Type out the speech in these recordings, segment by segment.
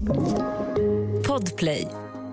Podplay.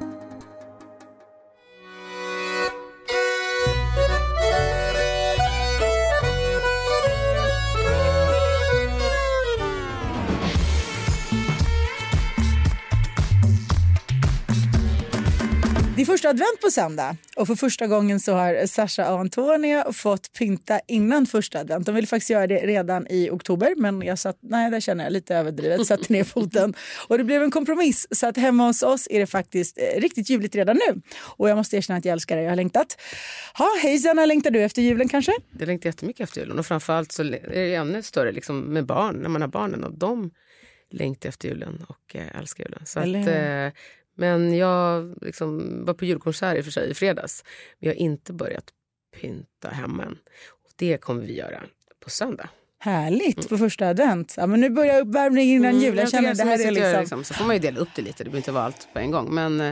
Det är första advent på söndag och för första gången så har Sasha och Antonia fått pynta innan första advent. De ville faktiskt göra det redan i oktober, men jag sa att nej, det känner jag lite överdrivet, satte ner foten. Och det blev en kompromiss, så att hemma hos oss är det faktiskt riktigt juligt redan nu. Och jag måste erkänna att jag älskar det, jag har längtat. Hej Sanna, längtar du efter julen kanske? Jag längtar jättemycket efter julen och framförallt så är det ännu större liksom med barn, när man har barnen och de längtar efter julen och älskar julen. Så att... Men jag liksom var på julkonsert i och för sig i fredags. Vi har inte börjat pynta hemma än. Och det kommer vi göra på söndag. Härligt, på första advent. Ja, men nu börjar uppvärmning innan jul. Jag känner det här är liksom... Så får man ju dela upp det lite, det behöver inte vara allt på en gång. Men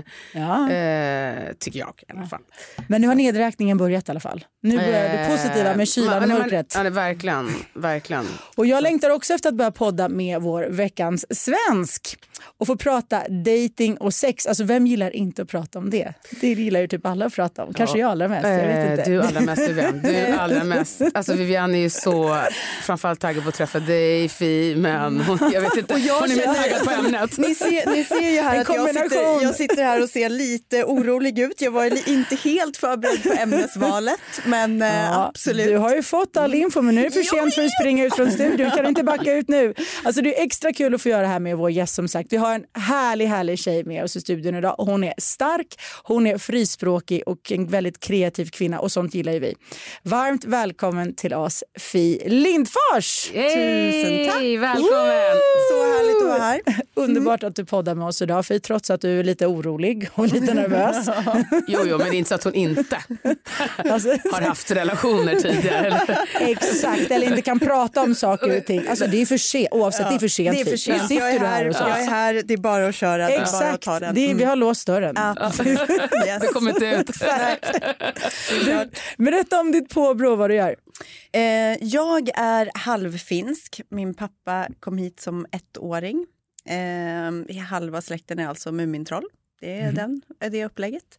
tycker jag i alla fall. Men nu har nedräkningen börjat i alla fall. Nu börjar det positiva med kylan och mörkret. Ja, verkligen, verkligen. Och jag längtar också efter att börja podda med vår veckans svensk. Och få prata dating och sex. Alltså vem gillar inte att prata om det? Det gillar ju typ alla att prata om. Kanske jag allra mest, jag vet inte. Du allra mest, du allra mest. Alltså Viviane är ju så framförallt taggad på att träffa dig, men jag vet inte, hon är mer taggad på ämnet. Ni ser ju här att jag sitter här och ser lite orolig ut. Jag var inte helt förberedd på ämnesvalet, men absolut. Du har ju fått all info, men nu är det för sent för att springa ut från studion. Kan du inte backa ut nu? Alltså det är extra kul att få göra det här med vår gäst som sagt. Vi har en härlig tjej med oss i studion idag. Och hon är stark, hon är frispråkig och en väldigt kreativ kvinna och sånt gillar ju vi. Varmt välkommen till oss, Fi Lindfors! Tusen tack! Välkommen! Så härligt att vara här. Underbart att du poddar med oss idag, Fi, trots att du är lite orolig och lite nervös. Jo, men det är inte så att hon inte har haft relationer tidigare. Eller? Exakt, eller inte kan prata om saker och ting. Alltså det är för sent, oavsett det är för sent. Det är för sent. Jag är här, det är bara att köra. Exakt, bara att ta den. Vi har låst dörren. Ja. Det kommer inte ut. Berätta om ditt påbrå, vad du gör. Jag är halvfinsk. Min pappa kom hit som 1-åring. Halva släkten är alltså Mumintroll. Det är det upplägget.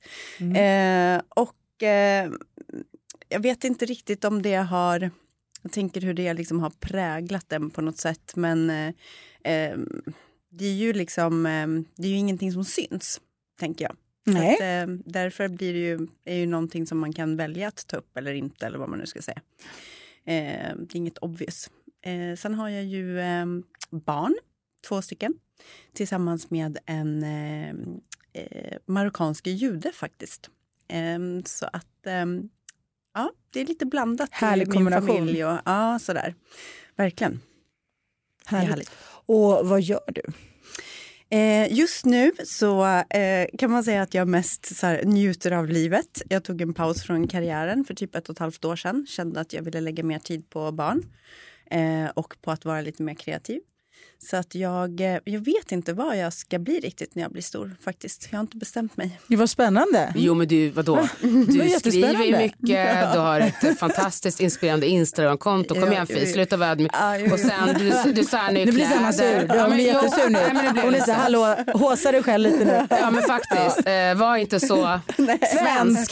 Jag vet inte riktigt om det har... Jag tänker hur det liksom har präglat den på något sätt. Men det är ju liksom... det är ju ingenting som syns, tänker jag. Nej. Att, därför är ju någonting som man kan välja att ta upp eller inte, eller vad man nu ska säga. Det är inget obvious. Sen har jag ju barn, 2 stycken, tillsammans med en marockansk jude faktiskt. Så att ja, det är lite blandat. Härlig i kombination. Min familj och sådär. Verkligen. Härligt. Och vad gör du? Just nu så kan man säga att jag mest så här, njuter av livet. Jag tog en paus från karriären för typ 1,5 år sedan. Kände att jag ville lägga mer tid på barn och på att vara lite mer kreativ. Så att jag vet inte vad jag ska bli riktigt när jag blir stor faktiskt. Jag har inte bestämt mig. Det var spännande. Jo, men du, vadå? Du skriver ju mycket, du har ett fantastiskt inspirerande Instagram-konto. Kom igen, Fi, sluta vara ödmjuk. Och sen, du sa nu nu blir Sanna sur. Du blir jättesur nu. Hon är så här, hallå, håsa dig själv lite nu. Ja, men faktiskt. Var inte så svensk.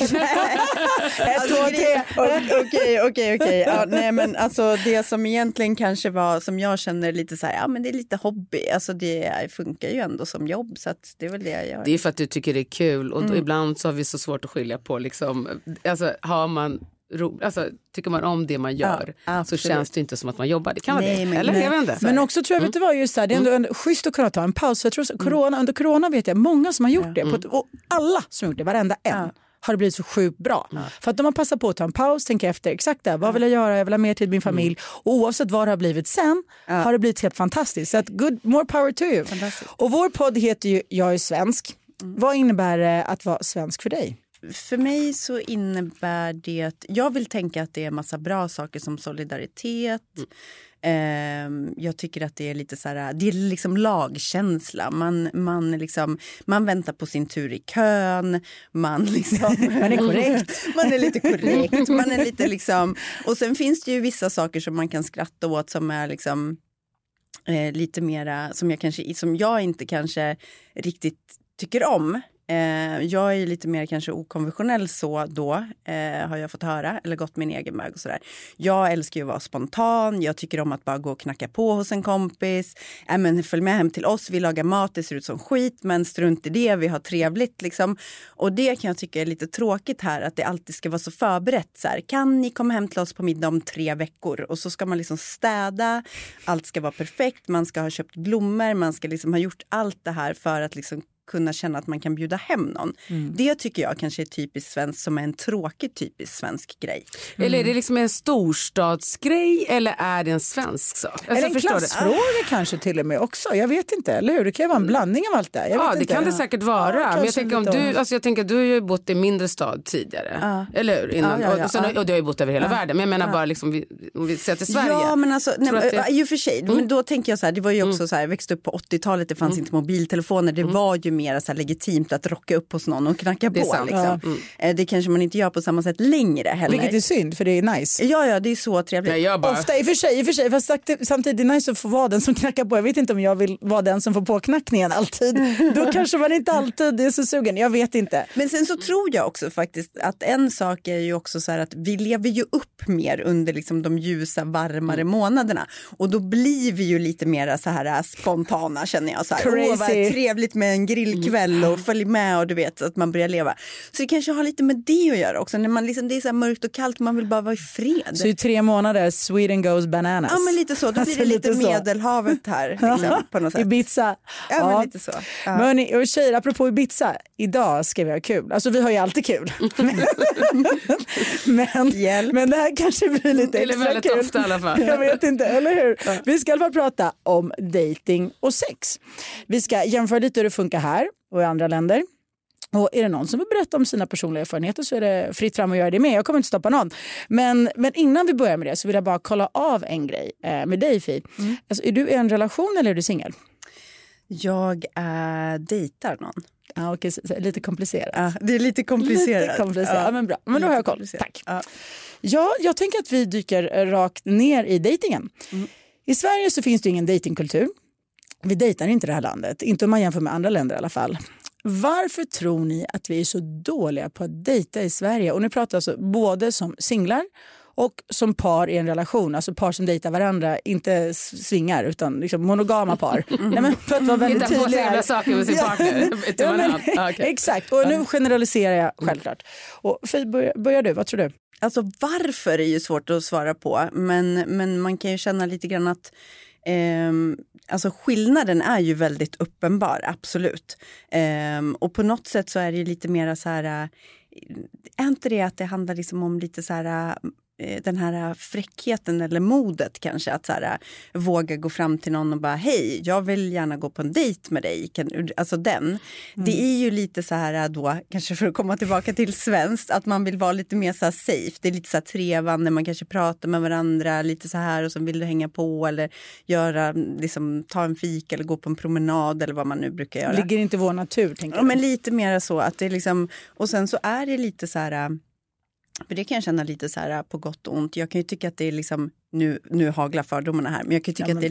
Okej. Ja, nej, men alltså det som egentligen kanske var, som jag känner lite så här, ja men det är lite hobby. Alltså det funkar ju ändå som jobb, så att det är väl det jag gör. Det är för att du tycker det är kul och då ibland så har vi så svårt att skilja på liksom, alltså har man tycker man om det man gör så känns det inte som att man jobbar. Det kan vara det. Eller? Jag vet inte. Men också tror jag, vet du vad, just här, det är ändå schysst att kunna ta en paus. För jag tror under corona vet jag många som har gjort det. Och alla som har gjort det, varenda en. Har det blivit så sjukt bra. För att de har passat på att ta en paus, tänka efter exakt det. Vad vill jag göra? Jag vill ha mer tid med min familj. Och oavsett vad det har blivit sen har det blivit helt fantastiskt. Så att more power to you. Och vår podd heter ju Jag är svensk. Vad innebär det att vara svensk för dig? För mig så innebär det att jag vill tänka att det är en massa bra saker som solidaritet. Jag tycker att det är lite så här, det är liksom lagkänsla. Man väntar på sin tur i kön. Man är korrekt. Man är lite korrekt. Man är lite liksom, och sen finns det ju vissa saker som man kan skratta åt som är liksom, lite mera som jag inte kanske riktigt tycker om. Jag är lite mer kanske okonventionell så då har jag fått höra eller gått min egen väg och sådär. Jag älskar ju att vara spontan, jag tycker om att bara gå och knacka på hos en kompis, men följ med hem till oss, vi lagar mat, det ser ut som skit men strunt i det, vi har trevligt liksom. Och det kan jag tycka är lite tråkigt här, att det alltid ska vara så förberett så här, kan ni komma hem till oss på middag om 3 veckor? Och så ska man liksom städa, allt ska vara perfekt, man ska ha köpt blommor, man ska liksom ha gjort allt det här för att liksom kunna känna att man kan bjuda hem någon. Det tycker jag kanske är typiskt svensk, som är en tråkig typisk svensk grej. Eller är det liksom en storstadsgrej eller är det en svensk sak? Alltså, eller en klassfråga kanske till och med också. Jag vet inte, eller hur? Det kan ju vara en blandning av allt det. Ja, det kan det säkert vara. Ja, men jag tänker om jag tänker att du har ju bott i mindre stad tidigare. Eller hur? Och du har ju bott över hela världen. Men jag menar bara liksom, om vi ser till Sverige. Ja, men alltså, i och för sig. Men då tänker jag så här, det var ju också så här, jag växte upp på 80-talet, det fanns inte mobiltelefoner, det var ju mer så här legitimt att rocka upp hos någon och knacka på. Liksom. Det kanske man inte gör på samma sätt längre heller. Vilket är synd, för det är nice. Ja, det är så trevligt. Nej, ofta i och för sig, fast samtidigt är det nice att få vara den som knackar på. Jag vet inte om jag vill vara den som får på knackningen alltid. Då kanske man inte alltid är så sugen, jag vet inte. Men sen så tror jag också faktiskt att en sak är ju också så här att vi lever ju upp mer under liksom de ljusa, varmare månaderna. Och då blir vi ju lite mer så här spontana, känner jag. Så här, vad trevligt med en grillkväll och följ med, och du vet att man börjar leva. Så det kanske har lite med det att göra också. När man liksom, det är så här mörkt och kallt, man vill bara vara i fred. Så i 3 månader, Sweden goes bananas. Ja, men lite så. Då blir det lite Medelhavet här. Liksom, på något sätt. Ibiza. Ja, men lite så. Ja. Men och tjejer, apropå Ibiza, idag ska vi ha kul. Alltså vi har ju alltid kul. men det här kanske blir lite extra väldigt kul. Ofta i alla fall. Jag vet inte, eller hur? Ja. Vi ska i alla fall prata om dating och sex. Vi ska jämföra lite hur det funkar här och i andra länder. Och är det någon som vill berätta om sina personliga erfarenheter så är det fritt fram att göra det med. Jag kommer inte stoppa någon. Men innan vi börjar med det så vill jag bara kolla av en grej med dig, Fi. Alltså, är du i en relation eller är du singel? Jag dejtar någon. Ja, okej, lite komplicerat. Ja, det är lite komplicerat. Ja, men bra. Men då har jag koll. Tack. Ja, jag tänker att vi dyker rakt ner i dejtingen. I Sverige så finns det ingen datingkultur. Vi dejtar inte det här landet. Inte om man jämför med andra länder i alla fall. Varför tror ni att vi är så dåliga på att dejta i Sverige? Och nu pratar jag alltså både som singlar och som par i en relation. Alltså par som dejtar varandra, inte svingar utan liksom monogama par. Nej, men för att vara väldigt tydlig. Hitta på saker med sin partner. Okay. Exakt, och nu generaliserar jag självklart. Och Fi, börjar du, vad tror du? Alltså varför är ju svårt att svara på. Men man kan ju känna lite grann att alltså skillnaden är ju väldigt uppenbar, absolut. Och på något sätt så är det ju lite mer så här, är inte det att det handlar liksom om lite så här, den här fräckheten eller modet kanske, att så här, våga gå fram till någon och bara hej, jag vill gärna gå på en dejt med dig. Alltså det är ju lite så här då, kanske för att komma tillbaka till svenskt, att man vill vara lite mer så här safe. Det är lite så här trevande, man kanske pratar med varandra lite så här och så vill du hänga på eller göra, liksom ta en fik eller gå på en promenad eller vad man nu brukar göra. Ligger inte vår natur, tänker jag. Ja, men lite mer så att det är liksom, och sen så är det lite så här. För det kan jag känna lite så här på gott och ont. Jag kan ju tycka att det är liksom, nu haglar fördomarna här, men jag kan ju tycka att det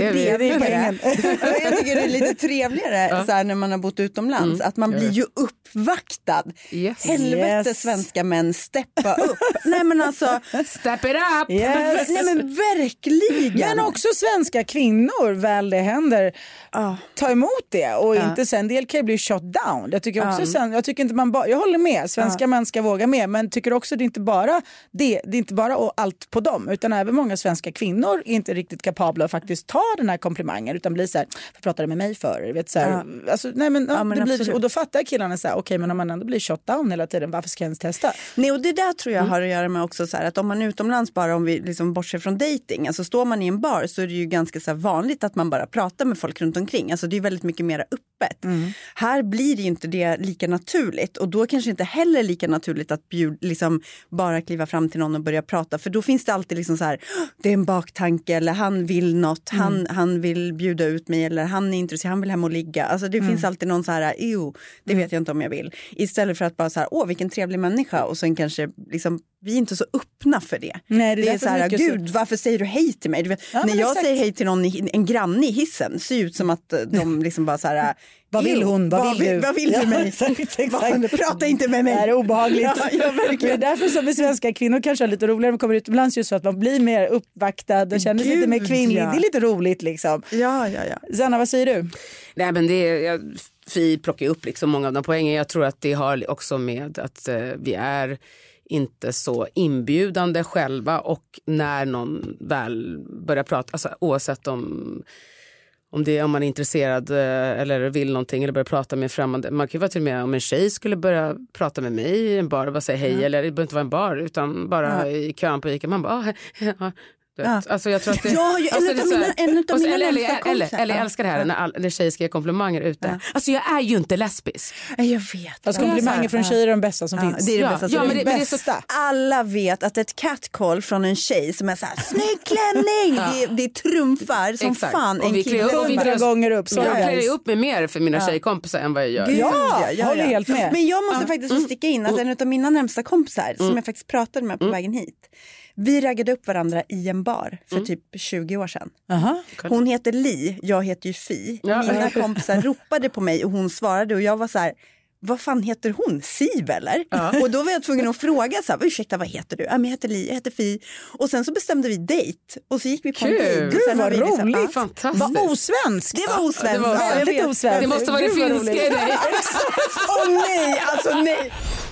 är jag tycker det är lite trevligare så här, när man har bott utomlands. Att man blir ju uppvaktad. Helvete, svenska män, steppa upp. Nej men alltså, step it up! Yes. Nej men verkligen. Men också svenska kvinnor, väl det händer, ta emot det. Och inte sen, del kan ju bli shot down. Jag tycker också jag tycker inte jag håller med, svenska män ska våga med, men tycker också det är inte bara det är inte bara och allt på dem, utan även många svenska kvinnor är inte riktigt kapabla att faktiskt ta den här komplimangen, utan blir så här, vad pratar du med mig för? Vet, så här, alltså, nej, men det blir, och då fattar killarna så här, okej, men om man ändå blir shot down hela tiden, varför ska jag ens testa? Nej, och det där tror jag har att göra med också så här, att om man är utomlands, bara om vi liksom bortser från dating, alltså står man i en bar så är det ju ganska så här vanligt att man bara pratar med folk runt omkring, alltså det är väldigt mycket mer öppet. Här blir det ju inte det lika naturligt, och då kanske inte heller lika naturligt att liksom bara kliva fram till någon och börja prata, för då finns det alltid liksom så här, det är en baktanke, eller han vill något, han vill bjuda ut mig, eller han är intresserad, han vill hem och ligga. Alltså det finns alltid någon så här, det vet jag inte om jag vill. Istället för att bara så här, vilken trevlig människa, och sen kanske liksom vi är inte så öppna för det. Nej, det är så här, gud, varför säger du hej till mig? Du vet, när jag säger hej till någon, en granne i hissen, ser ut som att de liksom bara så här, vad vill hon? Vad vill du? Vad vill du mig? Prata inte med mig. Det är obehagligt. Verkligen. Det är därför som vi svenska kvinnor kanske är lite roligare när man kommer utomlands, just så att man blir mer uppvaktad och känner sig lite mer kvinnlig. Det är lite roligt liksom. Ja. Zanna, vad säger du? Nej, men Fi plockar upp liksom många av de poängen. Jag tror att det har också med att vi är inte så inbjudande själva, och när någon väl börjar prata, alltså, oavsett om man är intresserad eller vill någonting eller börjar prata med främmande. Man kan ju vara till och med om en tjej skulle börja prata med mig i en bar och bara säga hej, eller det behöver inte vara en bar utan bara i kön på Ica. Man bara, alltså jag tror att det, eller jag älskar det här när tjejer ska ge komplimanger ute. Alltså jag är ju inte lesbisk. Jag vet. Alltså, komplimanger från tjejer är de bästa som finns. Det är det bästa. Men det är så, alla vet att ett catcall från en tjej som är så här, snygg klänning, det trumfar som fan en kille. 100 gånger upp. Jag klär upp mig mer för mina tjejkompisar än vad jag gör. Jag håller helt med. Men jag måste faktiskt sticka in att en av mina närmsta kompisar som jag faktiskt pratade med på vägen hit, vi raggade upp varandra i en bar för typ 20 år sedan. Hon heter Li, jag heter ju Fi. Mina kompisar ropade på mig och hon svarade och jag var så här, vad fan heter hon? Siv eller? Och då var jag tvungen att fråga så här, ursäkta, vad heter du? Jag heter Li, jag heter Fi. Och sen så bestämde vi dejt och så gick vi på en dejt. Gud vad roligt. Fantastiskt. Vad osvenskt. Det var osvenskt. Väldigt osvenskt. Det måste vara det finska i dig. Åh nej, alltså nej.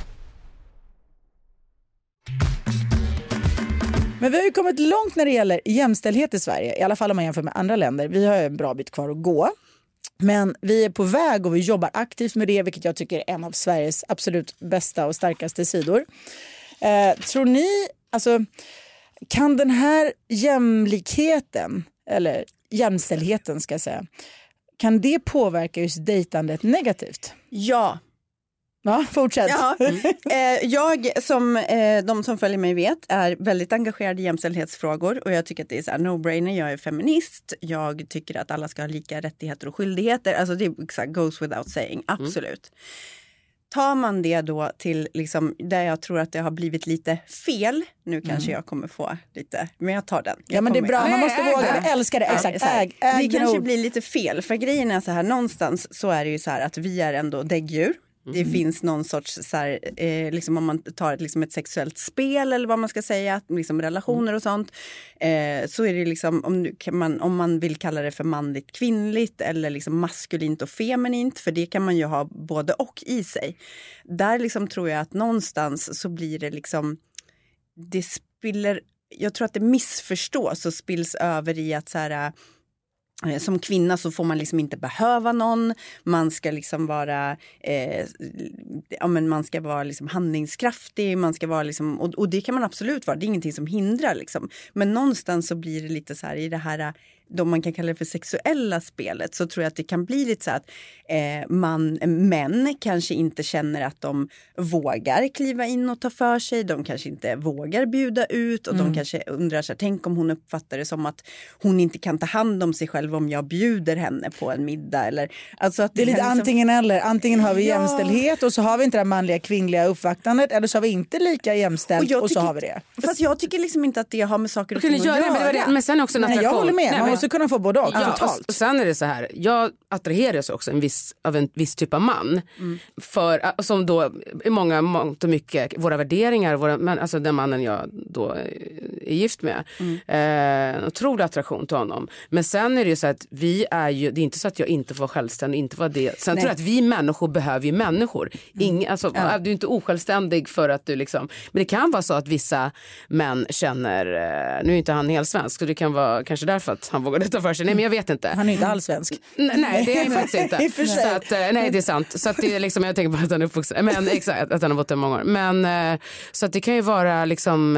Men vi har ju kommit långt när det gäller jämställdhet i Sverige, i alla fall om man jämför med andra länder. Vi har en bra bit kvar att gå. Men vi är på väg och vi jobbar aktivt med det, vilket jag tycker är en av Sveriges absolut bästa och starkaste sidor. Tror ni, alltså, kan den här jämlikheten, eller jämställdheten ska jag säga, kan det påverka just dejtandet negativt? Ja. Ja, fortsätt. Ja. Jag som de som följer mig vet är väldigt engagerad i jämställdhetsfrågor och jag tycker att det är så här no-brainer. Jag är feminist. Jag tycker att alla ska ha lika rättigheter och skyldigheter. Alltså det goes without saying, absolut. Tar man det då till liksom, där jag tror att det har blivit lite fel. Nu kanske jag kommer få lite, men jag tar den. Men det är bra, man måste våga. Jag älskar det. Exakt. Det kanske blir lite fel, för grejen är så här, någonstans så är det ju så här att vi är ändå däggdjur. Det finns någon sorts så här, liksom om man tar liksom ett sexuellt spel eller vad man ska säga, liksom relationer och sånt, så är det liksom om man vill kalla det för manligt kvinnligt eller liksom maskulint och feminint, för det kan man ju ha både och i sig. Där liksom tror jag att någonstans så blir det liksom, det spiller, jag tror att det missförstås och spills över i att så här, som kvinna så får man liksom inte behöva någon, man ska liksom vara man ska vara liksom handlingskraftig, man ska vara liksom, och det kan man absolut vara, det är ingenting som hindrar liksom. Men någonstans så blir det lite så här i det här, då man kan kalla det för sexuella spelet, så tror jag att det kan bli lite så att män kanske inte känner att de vågar kliva in och ta för sig, de kanske inte vågar bjuda ut och de kanske undrar så här, tänk om hon uppfattar det som att hon inte kan ta hand om sig själv om jag bjuder henne på en middag, eller alltså att det är lite liksom, antingen eller, antingen har vi jämställdhet och så har vi inte det manliga kvinnliga uppvaktandet, eller så har vi inte lika jämställt och så har vi det. Fast jag tycker liksom inte att det har med saker att göra. Men sen också en attraktion. Jag håller med, man måste kunna få både och, totalt. Och sen är det så här, jag attraheras också av en viss typ av man, för, som då i mångt och mycket våra värderingar, men alltså den mannen jag då är gift med, en otrolig attraktion till honom. Men sen är det ju så att vi är ju, det är inte så att jag inte får självständig, inte var det. Sen tror jag att vi människor behöver ju människor. Alltså, du är inte osjälvständig för att du liksom, men det kan vara så att vissa män känner, nu är inte han helt svensk, så det kan vara kanske därför att han vågar ta för sig. Nej, men jag vet inte. Han är inte alls svensk. Nej, det är han faktiskt inte. Så att, nej, det är sant. Så att det är liksom, jag tänker på att han är uppvuxen, men exakt, att han har bott där många år. Men så att det kan ju vara liksom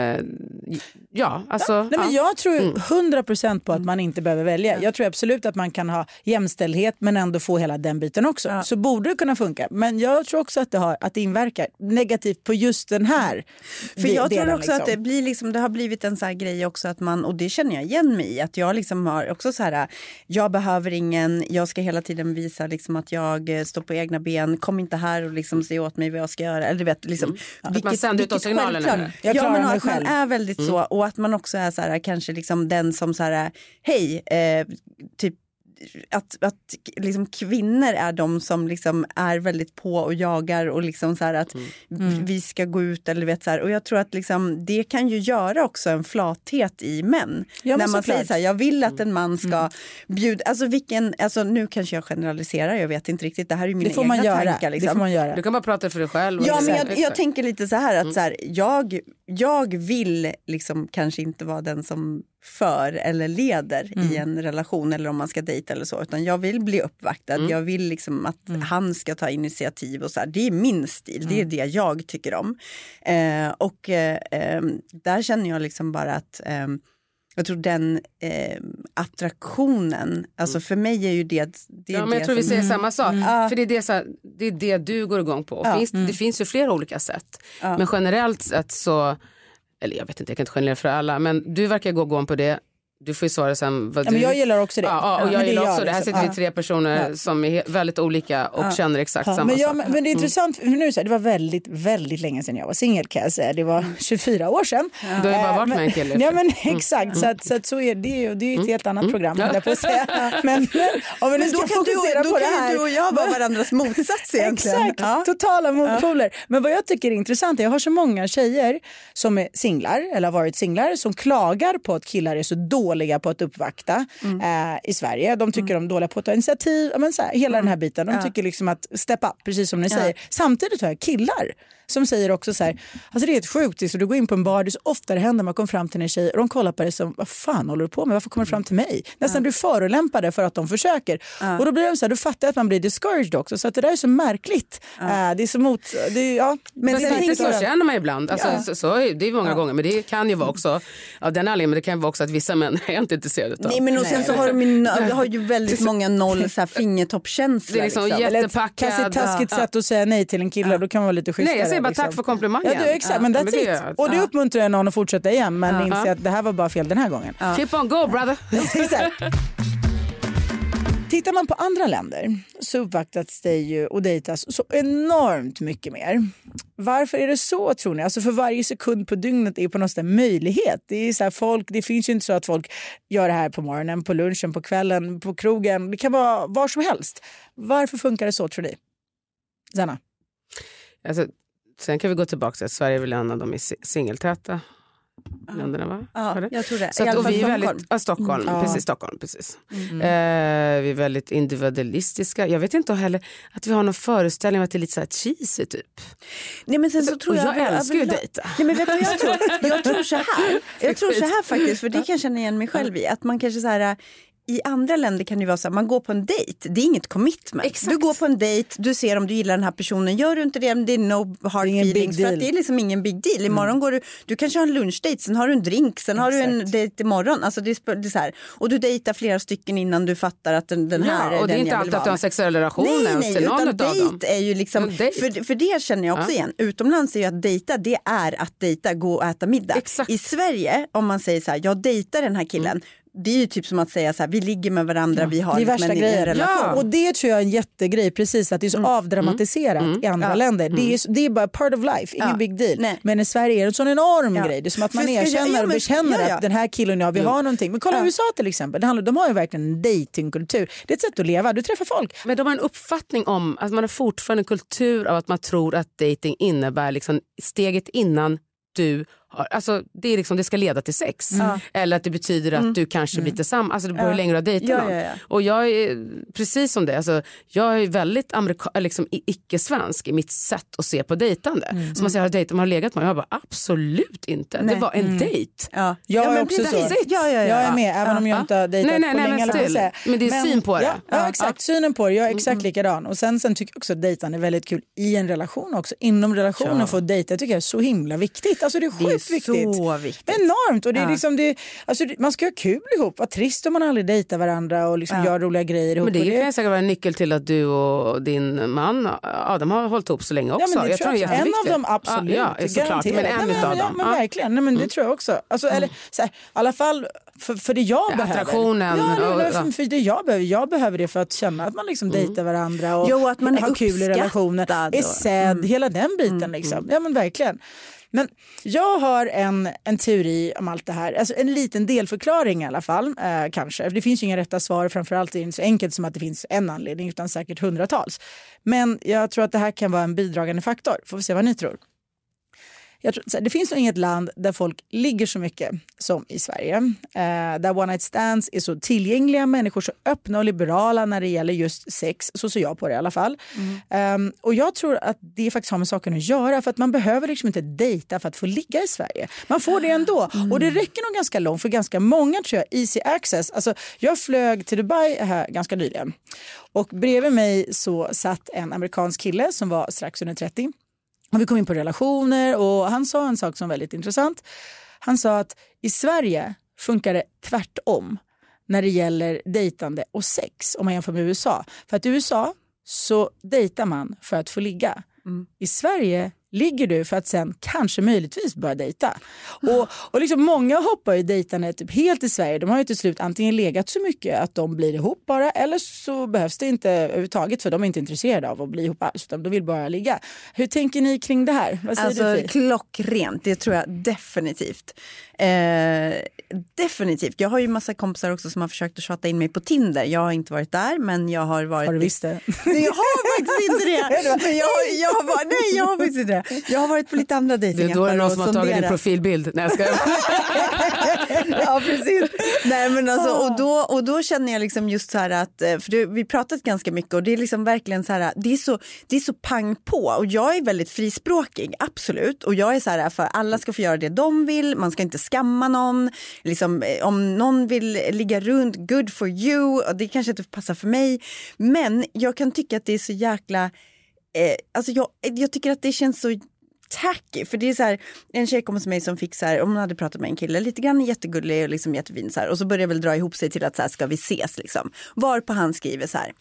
men jag tror 100% på att man inte behöver välja. Jag tror absolut att man kan ha jämställdhet men ändå få hela den biten också. Så borde det kunna funka. Men jag tror också att det inverkar negativt på just den här för jag delen, tror också liksom. Att det blir liksom, det har blivit en sån här grej också att man, och det känner jag igen mig i, att jag liksom har också så här, jag behöver ingen, jag ska hela tiden visa liksom att jag står på egna ben, kom inte här och liksom se åt mig vad jag ska göra, eller du vet liksom, att man sänder ut signalerna. Ja, men att man är väldigt så, och att man också är så här, kanske liksom den som så här, hej, typ att liksom kvinnor är de som liksom är väldigt på och jagar och liksom så här att vi ska gå ut eller vet så här, och jag tror att liksom det kan ju göra också en flathet i män när man säger så här, jag vill att en man ska bjuda, alltså nu kanske jag generaliserar, jag vet inte riktigt, det här är ju mina egna tankar liksom. Det får man göra. Du kan bara prata för dig själv. Ja, men jag tänker lite så här att så här, jag vill liksom kanske inte vara den som för eller leder i en relation eller om man ska dejta eller så, utan jag vill bli uppvaktad, jag vill liksom att han ska ta initiativ och så här, det är min stil, det är det jag tycker om, och där känner jag liksom bara att jag tror den attraktionen, alltså för mig är ju det ja, men jag tror vi säger samma sak. För det är det du går igång på. Det finns ju flera olika sätt. Men generellt sett så, eller jag vet inte, jag kan inte generera för alla, men du verkar gå igång på det. Du får ju svara sen vad men jag gillar också det. Ja, och jag gillar också det. Här sitter vi 3 personer som är väldigt olika och känner exakt samma sak. Men det är intressant, för nu så här, det var väldigt, väldigt länge sedan jag var singel, kan jag säga. Det var 24 år sedan. Du har ju bara varit med en kille. Ja, men exakt. Så att så är det, och det är ett helt annat program, höll jag på att säga. Men om vi nu ska fokusera på det här. Du och jag vara varandras motsats egentligen. Exakt, totala motpoler. Men vad jag tycker är intressant, jag har så många tjejer som är singlar, eller har varit singlar, som klagar på att killar är så dåliga på att uppvakta i Sverige. De tycker de är dåliga på att ta initiativ, men så här, hela den här biten. De tycker liksom att step up, precis som ni säger. Samtidigt har jag killar som säger också så här, alltså det är ett sjukt, så du går in på en bar, det är så ofta det händer, man kommer fram till en tjej och de kollar på det som, vad fan håller du på med? Varför kommer du fram till mig? Nästan du förolämpade för att de försöker. Och då blir de så här, då fattar jag att man blir discouraged också, så att det där är så märkligt. Det är så mot, men det är lite så känner man ibland. Alltså, så är det många gånger, men det kan ju vara också av den anledningen, men det kan vara också att vissa män är inte intresserade av. Nej, men och sen så har ju väldigt många noll så här fingertoppkänslor. Det är liksom jättepackad. Kanske ett taskigt sätt att säga nej till en kille, då kan man vara lite schysstare. Nej, jag säger bara tack för komplimangen. Ja, exakt, men that's it. Och det uppmuntrar någon att fortsätta igen, men inse att det här var bara fel den här gången. Keep on go, brother. Tittar man på andra länder så uppvaktas det ju och dejtas så enormt mycket mer. Varför är det så, tror ni? Alltså för varje sekund på dygnet är på något sätt en möjlighet. Det är så här, det finns ju inte så att folk gör det här på morgonen, på lunchen, på kvällen, på krogen. Det kan vara var som helst. Varför funkar det så, tror ni? Zanna? Alltså, sen kan vi gå tillbaka till att Sverige är väl en av de singeltäta länderna, va? Ja, jag tror det. Så att, och vi är Stockholm. väldigt, Stockholm, precis. Vi är väldigt individualistiska. Jag vet inte heller att vi har någon föreställning om att det är lite så här cheesy typ. Nej, men sen så tror jag älskar ju dejta. Nej, men vet du, jag tror så här. Jag tror så här faktiskt, för det kan jag känna igen mig själv i. Att man kanske så här, i andra länder kan det vara så att man går på en dejt. Det är inget commitment. Exakt. Du går på en dejt, du ser om du gillar den här personen. Gör du inte det är no hard feelings. För att det är liksom ingen big deal. Imorgon går du kanske har en lunchdate, sen har du en drink, sen har du en dejt imorgon. Alltså det är så här. Och du dejtar flera stycken innan du fattar att den här är och det är den inte alltid att du har en sexuell relation nej, till någon utan av dem. dejt är ju liksom, för det känner jag också igen. Utomlands är ju att dejta, det är att dejta, gå och äta middag. Exakt. I Sverige, om man säger så här, jag dejtar den här killen, det är ju typ som att säga så här, vi ligger med varandra, vi har liksom en relation. Ja. Och det tror jag är en jättegrej, precis att det är så avdramatiserat i andra länder. Det är bara part of life, ingen big deal. Nej. Men i Sverige är det en sån enorm grej. Det är som att man erkänner och bekänner att den här killen vi har någonting. Men kolla USA till exempel, de har ju verkligen en datingkultur. Det är ett sätt att leva, du träffar folk. Men de har en uppfattning om att man har fortfarande en kultur av att man tror att dating innebär liksom steget innan du har, alltså det är liksom, det ska leda till sex eller att det betyder att du kanske blir tillsammans, alltså det beror längre att dejta någon. Och jag är precis som det, alltså jag är väldigt liksom icke-svensk i mitt sätt att se på dejtande. Så man säger, har legat med, jag bara absolut inte. Nej. Det var en dejt. Jag är också så. Jag är med, även om jag inte har dejtat på länge. Men det är syn på det. Ja, exakt, synen på det. Jag är exakt likadan. Och sen tycker jag också att dejtande är väldigt kul i en relation också. Inom relationen för att dejta, jag tycker jag är så himla viktigt. Alltså det är sjukt sjukt viktigt. Så viktigt. Enormt. Och det är liksom alltså, man ska ha kul ihop. Vad trist om man aldrig dejtar varandra och liksom gör roliga grejer ihop. Men det kan säkert vara en nyckel till att du och din man Adam har hållit ihop så länge också. Ja, men jag tror det är en av dem absolut. Ja, såklart. Men en utav dem. Men verkligen. Nej, men det tror jag också. Alltså, eller, så här, i alla fall för det jag behöver. Attraktionen. För det jag behöver. Jag behöver det för att känna att man liksom dejtar varandra och att man är har kul i relationen. Är sedd, hela den biten liksom. Ja men verkligen. Men jag har en teori om allt det här. Alltså en liten delförklaring i alla fall. Kanske. Det finns ju inga rätta svar. Framförallt är det inte så enkelt som att det finns en anledning utan säkert hundratals. Men jag tror att det här kan vara en bidragande faktor. Får vi se vad ni tror. Jag tror, det finns nog inget land där folk ligger så mycket som i Sverige. Där one night stands är så tillgängliga, människor så öppna och liberala när det gäller just sex. Så ser jag på det i alla fall. Och jag tror att det faktiskt har med saken att göra, för att man behöver liksom inte dejta för att få ligga i Sverige. Man får det ändå. Och det räcker nog ganska långt för ganska många, tror jag, easy access. Alltså, jag flög till Dubai här ganska nyligen. Och bredvid mig så satt en amerikansk kille som var strax under 30. Och vi kom in på relationer och han sa en sak som var väldigt intressant. Han sa att i Sverige funkar det tvärtom när det gäller dejtande och sex om man jämför med USA. För att i USA så dejtar man för att få ligga. I Sverige ligger du för att sen kanske möjligtvis börja dejta. Och liksom många hoppar ju dejtande typ helt i Sverige. De har ju till slut antingen legat så mycket att de blir ihop bara, eller så behövs det inte överhuvudtaget för de är inte intresserade av att bli ihop alls, utan de vill bara ligga. Hur tänker ni kring det här? Vad säger du, Fi? Klockrent, det tror jag definitivt. Definitivt. Jag har ju massa kompisar också som har försökt att tjata in mig på Tinder. Jag har inte varit där, men jag har varit... Har du visst det? Nej, jag har faktiskt inte det. Men jag har faktiskt inte det. Jag har varit på lite andra dejtingar. Då är det någon som har tagit din profilbild. Nej, jag ska... Ja, precis. Nej, men alltså, och då känner jag liksom just så här att, för vi pratat ganska mycket och det är liksom verkligen så här, det är så pang på, och jag är väldigt frispråkig, absolut, och jag är så här, för alla ska få göra det de vill, man ska inte skamma någon, liksom, om någon vill ligga runt, good for you, och det kanske inte passar för mig, men jag kan tycka att det är så jäkla alltså jag tycker att det känns så tacky, för det är så här, en tjej kommer till mig som fick så här, om hon hade pratat med en kille lite grann, jättegullig och liksom jättefin så här, och så börjar väl dra ihop sig till att så här, ska vi ses liksom, varpå han skriver så här: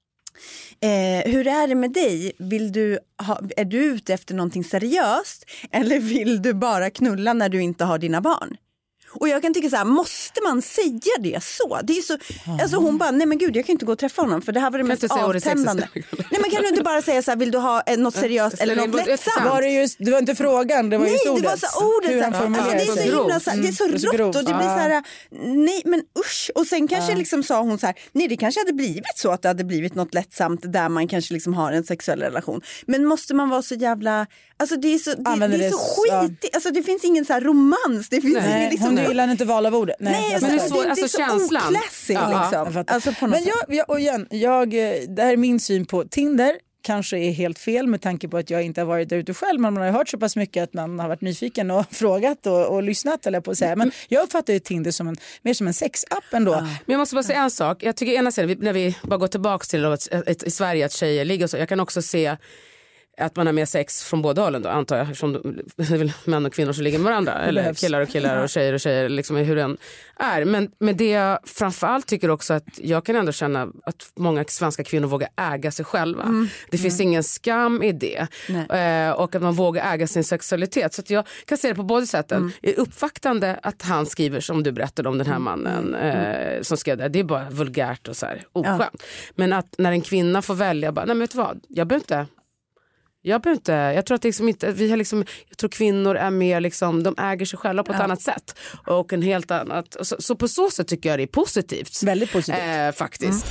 hur är det med dig? Är du ute efter någonting seriöst eller vill du bara knulla när du inte har dina barn? Och jag kan tycka så här, måste man säga det så? Det är så, alltså hon bara, nej men gud, jag kan inte gå och träffa honom för det här var det mest avtändande. Nej, men kan du inte bara säga så här, vill du ha något seriöst eller något lättsamt? Var det var inte frågan, det var just ordet. Nej, det var så ordet. Hur han formulerade det är så himla, det är så rått och det blir så här, nej men usch. Och sen kanske liksom sa hon så här, nej det kanske hade blivit så att det hade blivit något lättsamt där man kanske liksom har en sexuell relation. Men måste man vara så jävla, alltså det är så, det är så skitigt, alltså det finns ingen så här romans, det finns ingen liksom. Hon gillar inte val av ordet. Nej, men det är så, alltså känslan. Liksom. Alltså på något sätt. Det här är min syn på Tinder. Kanske är helt fel med tanke på att jag inte har varit där ute själv, men man har hört så pass mycket att man har varit nyfiken och frågat och lyssnat, eller på att säga. Men jag uppfattar ju Tinder som mer som en sexapp ändå. Men jag måste bara säga en sak. Jag tycker ena sidan, när vi bara går tillbaka till i Sverige att tjejer ligger och så, jag kan också se att man har mer sex från båda hållen då, antar jag, som det är väl män och kvinnor som ligger med varandra, eller killar och killar och tjejer liksom, hur den är. Men det jag framförallt tycker också att jag kan ändå känna att många svenska kvinnor vågar äga sig själva. Det finns ingen skam i det. Och att man vågar äga sin sexualitet. Så att jag kan se det på båda sätten. Uppvaktande att han skriver, som du berättade om den här mannen som skrev det är bara vulgärt och så här oskönt. Men att när en kvinna får välja, bara, nej men vet du vad, jag behöver inte, jag tror att liksom inte, vi har liksom, jag tror kvinnor är mer liksom, de äger sig själva på ett annat sätt och en helt annat, så på så sätt tycker jag det är positivt. Väldigt positivt. Faktiskt.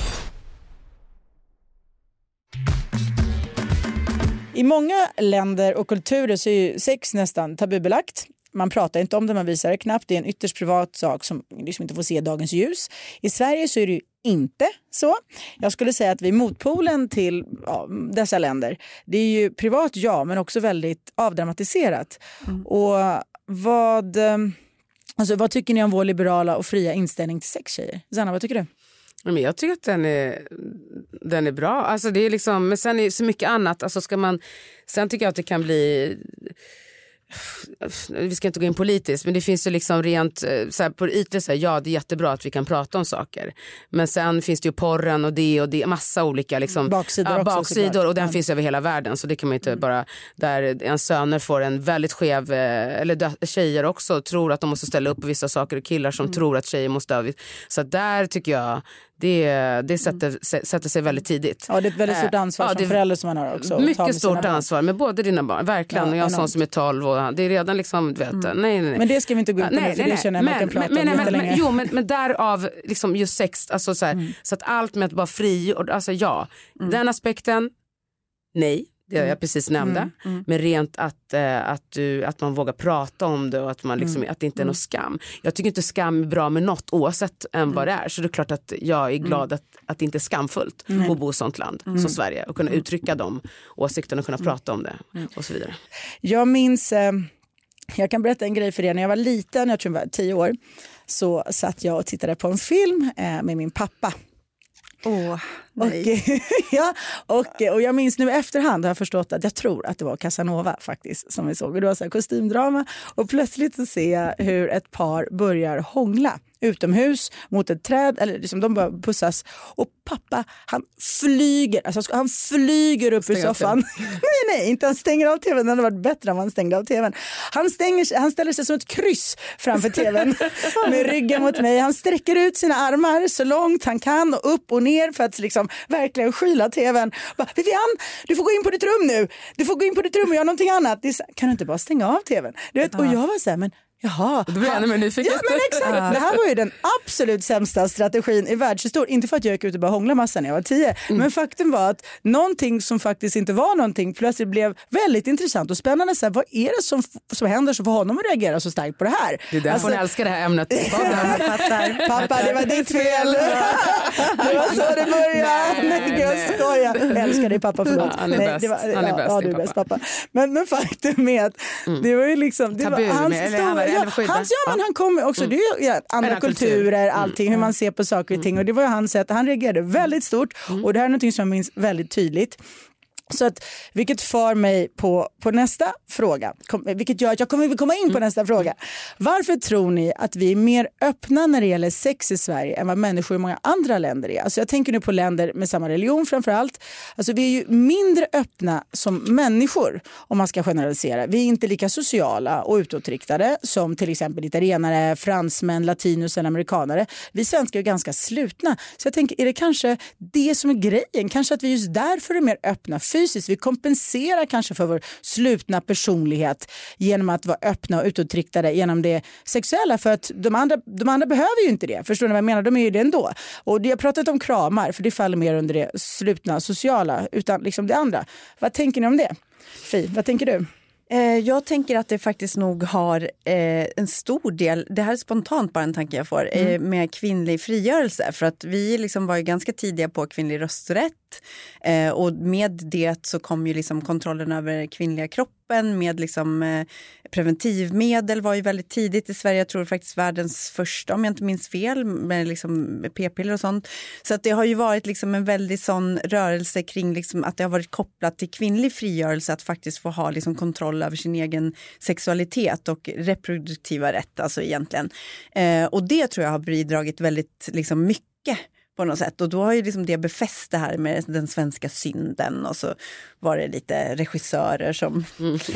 I många länder och kulturer så är ju sex nästan tabubelagt. Man pratar inte om det, man visar det knappt. Det är en ytterst privat sak som liksom inte får se dagens ljus. I Sverige så är det ju inte så. Jag skulle säga att vi är motpolen till dessa länder. Det är ju privat, ja, men också väldigt avdramatiserat. Och vad tycker ni om vår liberala och fria inställning till sex, tjejer? Zanna, vad tycker du? Men jag tycker att den är bra. Alltså det är liksom, men sen är det så mycket annat. Alltså sen tycker jag att det kan bli... vi ska inte gå in politiskt, men det finns ju liksom rent så här, på ytligt så här, ja det är jättebra att vi kan prata om saker, men sen finns det ju porren och det massa olika liksom, baksidor och den finns över hela världen, så det kan man inte bara, där en söner får en väldigt skev, eller tjejer också tror att de måste ställa upp på vissa saker och killar som tror att tjejer måste, så där tycker jag det sätter sig väldigt tidigt. Ja, det är ett väldigt stort ansvar som förälder som man har också. Mycket stort ansvar med både dina barn, verkligen. Och jag har en sån som är 12 och det är redan liksom, du vet, nej. Men det ska vi inte gå in på nu, för det känner jag man kan prata om jättelänge. Men därav liksom just sex, alltså så här, så att allt med att vara fri, och, alltså den aspekten, nej. Det jag precis nämnde, men rent att man vågar prata om det och att man liksom, att det inte är någon skam. Jag tycker inte skam är bra med något oavsett än vad det är, så det är klart att jag är glad att det inte är skamfullt att bo i sånt land som Sverige och kunna uttrycka de åsikterna och kunna prata om det och så vidare. Jag minns, jag kan berätta en grej för er. När jag var liten, jag tror jag var 10 år, så satt jag och tittade på en film med min pappa. Och jag minns nu efterhand har jag förstått att jag tror att det var Casanova faktiskt som vi såg. Och det var så här kostymdrama och plötsligt så ser jag hur ett par börjar hångla utomhus mot ett träd, eller liksom de börjar pussas, och pappa han flyger upp ur soffan. nej, inte han stänger av tvn. Det hade varit bättre om han stängde av tvn. Han ställer sig som ett kryss framför tvn med ryggen mot mig. Han sträcker ut sina armar så långt han kan och upp och ner för att liksom verkligen skyla tvn. Vivian, du får gå in på ditt rum nu. Du får gå in på ditt rum och göra någonting annat. Kan du inte bara stänga av tvn? Du vet, och jag var så här, men jaha. Då blir jag ännu mer nyfiken. Ja, men exakt. Det här var ju den absolut sämsta strategin i världshistorien. Inte för att jag gick ut och bara hångla massa när jag var 10. Men faktum var att någonting som faktiskt inte var någonting plötsligt blev väldigt intressant och spännande. Så här, vad är det som händer som får honom att reagera så starkt på det här? Det är därför hon älskar det här ämnet. Pappa, det var ditt fel. Det var så det började. Nej, jag skojar. Jag älskar dig, pappa, förlåt. Han är bäst. Ja, du är bäst, pappa. Men faktum är att det var ju liksom... Det var hans stora... Han kommer också, det är ju andra kulturer, allting, hur man ser på saker och ting, och det var ju hans sätt, han reagerade väldigt stort, och det här är någonting som jag minns väldigt tydligt. Så att, vilket för mig på nästa fråga, vilket gör att jag kommer komma in på nästa fråga. Varför tror ni att vi är mer öppna när det gäller sex i Sverige än vad människor i många andra länder är? Alltså jag tänker nu på länder med samma religion framförallt. Alltså vi är ju mindre öppna som människor, om man ska generalisera. Vi är inte lika sociala och utåtriktade som till exempel italienare, fransmän, latinos eller amerikanare. Vi svenskar är ganska slutna. Så jag tänker, är det kanske det som är grejen? Kanske att vi just därför är mer öppna fysiskt. Vi kompenserar kanske för vår slutna personlighet genom att vara öppna och utåtriktade genom det sexuella, för att de andra behöver ju inte det. Förstår ni vad jag menar? De är ju det ändå. Och jag har pratat om kramar, för det faller mer under det slutna sociala, utan liksom det andra. Vad tänker ni om det? Fi, vad tänker du? Jag tänker att det faktiskt nog har en stor del, det här är spontant bara en tanke jag får, med kvinnlig frigörelse. För att vi liksom var ju ganska tidiga på kvinnlig rösträtt, och med det så kom ju liksom kontrollen över kvinnliga kroppen med liksom preventivmedel var ju väldigt tidigt i Sverige. Jag tror faktiskt världens första, om jag inte minns fel, med liksom p-piller och sånt. Så att det har ju varit liksom en väldigt sån rörelse kring liksom att det har varit kopplat till kvinnlig frigörelse, att faktiskt få ha liksom kontroll över sin egen sexualitet och reproduktiva rätt, alltså egentligen. Och det tror jag har bidragit väldigt liksom mycket på något sätt. Och då har ju liksom det befäst det här med den svenska synden, och så var det lite regissörer som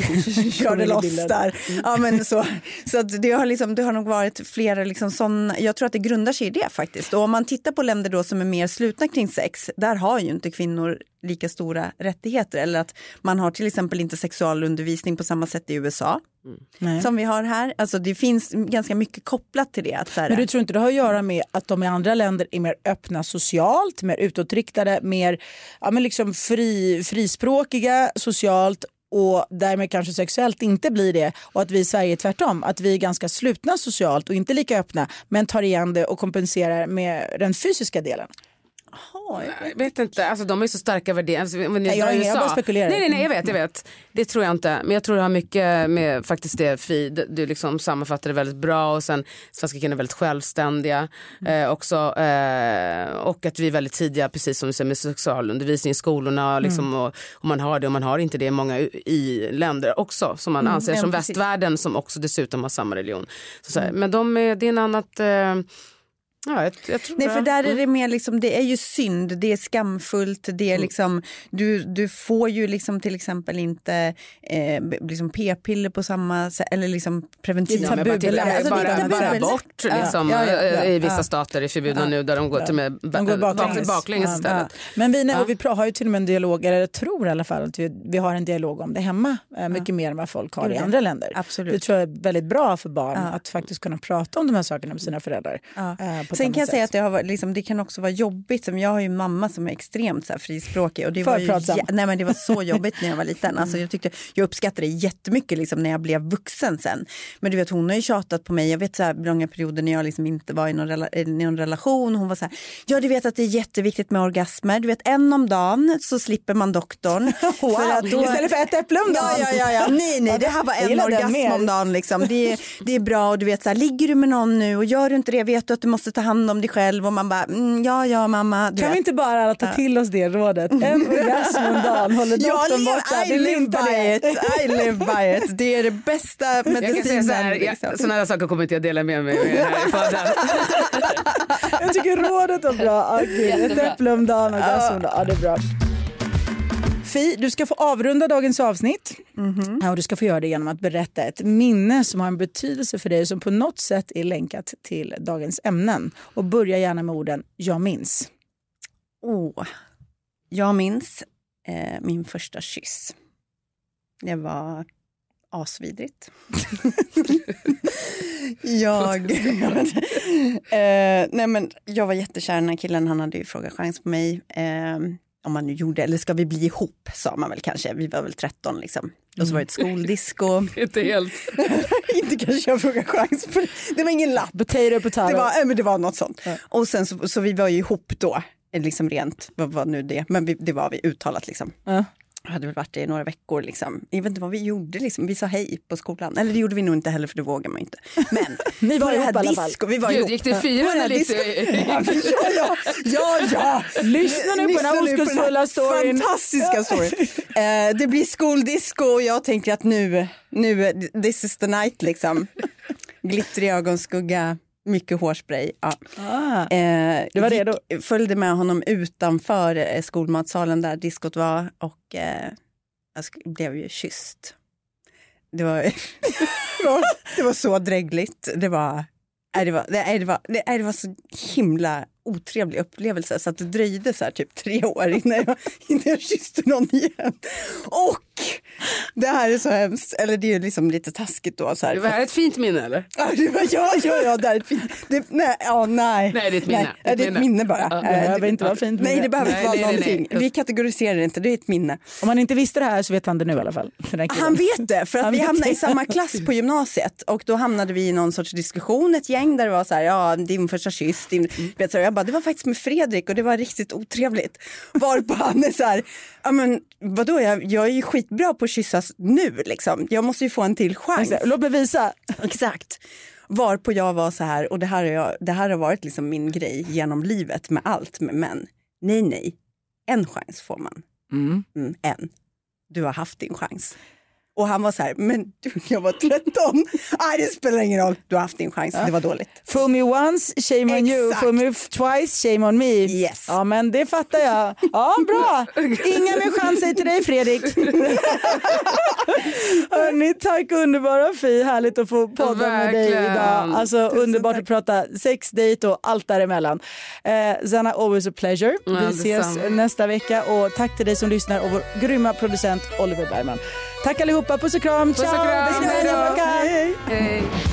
körde loss där. Ja, men så att det har nog varit flera liksom sådana, jag tror att det grundar sig i det faktiskt. Och om man tittar på länder då som är mer slutna kring sex, där har ju inte kvinnor lika stora rättigheter, eller att man har till exempel inte sexualundervisning på samma sätt i USA som vi har här. Alltså det finns ganska mycket kopplat till det. Att så här, men du tror inte det har att göra med att de i andra länder är mer öppna socialt, mer utåtriktade, mer liksom frispråkiga socialt, och därmed kanske sexuellt inte blir det, och att vi i Sverige är tvärtom, att vi är ganska slutna socialt och inte lika öppna, men tar igen det och kompenserar med den fysiska delen? Jag vet inte, alltså de är så starka värderingar. Alltså, jag bara spekulerar. Nej, jag vet. Det tror jag inte. Men jag tror det har mycket med faktiskt det, Fi, du liksom sammanfattar det väldigt bra, och sen svenska kvinnor är väldigt självständiga också, och att vi är väldigt tidiga, precis som du säger, med sexualundervisning i skolorna liksom, och man har det och man har inte det i många i länder också som man anser som västvärlden, som också dessutom har samma religion. Men det är en annat... Ja, jag tror nej, för där är det mer liksom, det är ju synd, det är skamfullt, det är liksom, du får ju liksom till exempel inte liksom p-piller på samma sätt, eller liksom preventiva bara bort liksom, i vissa stater är förbjudna nu, där de går till med baklänges istället. Men vi har ju till och med en dialog, eller jag tror i alla fall att vi har en dialog om det hemma, mycket mer än vad folk har i andra länder. Absolut. Det tror jag är väldigt bra för barn att faktiskt kunna prata om de här sakerna med sina föräldrar. Sen kan jag säga att det har varit, liksom, det kan också vara jobbigt. Som jag har ju en mamma som är extremt så här, frispråkig, och det var det var så jobbigt när jag var liten. Alltså, jag uppskattade det jättemycket liksom, när jag blev vuxen sen. Men du vet, hon har ju tjatat på mig. Jag vet så här, långa perioder när jag liksom inte var i någon relation. Hon var så här, ja, du vet att det är jätteviktigt med orgasmer. Du vet, en om dagen så slipper man doktorn. Wow, för att då... istället för ett äpple om dagen. Ja. Nej, det här var en orgasm om dagen liksom. Det är bra, och du vet så här, ligger du med någon nu och gör du inte det, vet du att du måste ta hand om dig själv, och man bara, ja mamma. Kan vi inte bara ta till oss det rådet? En orgasm om dagen, håller doktorn borta. I live by it. Det är det bästa medicinen. Liksom. Sådana här saker kommer inte jag dela med mig här i podden. Jag tycker rådet är bra. Ett äpple om dagen och orgasm om dagen. Ja, det är bra. Fi, du ska få avrunda dagens avsnitt. Och du ska få göra det genom att berätta ett minne som har en betydelse för dig, som på något sätt är länkat till dagens ämnen. Och börja gärna med orden jag minns. Jag minns min första kyss. Det var asvidrigt. Jag var jättekär, den här killen, han hade ju frågat chans på mig. Om man nu gjorde, eller ska vi bli ihop, sa man väl kanske. Vi var väl 13 liksom. Och så var det ett skoldisco. Inte helt. Inte kanske jag frågade chans på det. Det var ingen lapp. Det var något sånt. Ja. Och sen så vi var ju ihop då. Liksom rent, vad var nu det? Men det var vi uttalat liksom. Ja. Jag hade väl varit det i några veckor liksom. Jag vet inte vad vi gjorde liksom. Vi sa hej på skolan. Eller det gjorde vi nog inte heller, för det vågar man inte. Men ni var ihop i alla fall. Vi var ihop. Gick det 4 lite? Ja. Lyssna nu på den här oskuldsfulla storyn. Fantastiska story. Det blir skoldisco, och jag tänker att nu this is the night liksom. Glittrig ögonskugga. Mycket hårspray. Ja. Det var det då. Följde med honom utanför skolmatsalen där diskot var, och jag blev ju kysst. Det var så drägligt. Det var så himla otrevlig upplevelse, så att det dröjde så här typ 3 år innan jag kysste någon igen. Och det här är så hemskt, eller det är liksom lite taskigt då så här. Det var här ett fint minne, eller? Ja, det är ett fint. Nej, det är ett minne. Det är ett minne bara. Det behöver inte vara fint. Nej, det behöver inte vara någonting. Vi kategoriserar det inte, det är ett minne. Om man inte visste det här så vet han det nu i alla fall. Han vet det, för att vi hamnade i samma klass på gymnasiet, och då hamnade vi i någon sorts diskussion, ett gäng där det var så här, ja, din första kyss, jag bara, det var faktiskt med Fredrik, och det var riktigt otrevligt. Varpå han är så här, ja men vadå, jag är ju skitbra på att kyssas nu liksom. Jag måste ju få en till chans. Låt mig visa. Exakt. Varpå jag var så här, och det här har varit liksom min grej genom livet med allt med män. Nej. En chans får man. En. Du har haft din chans. Och han var så här, men du, jag var 13. Nej, det spelar ingen roll. Du har haft din chans, det var dåligt. Fool me once, shame on you. Fool me twice, shame on me. Yes. Ja, men det fattar jag. Ja, bra. Inga mer chanser till dig, Fredrik. Hörrni, tack underbara Fi. Härligt att få podda med dig idag. Alltså underbart att prata sex, date och allt däremellan. Zanna, always a pleasure. Vi ses nästa vecka. Och tack till dig som lyssnar och vår grymma producent Oliver Bergman. Tack allihopa, puss och kram. Ciao. Hej.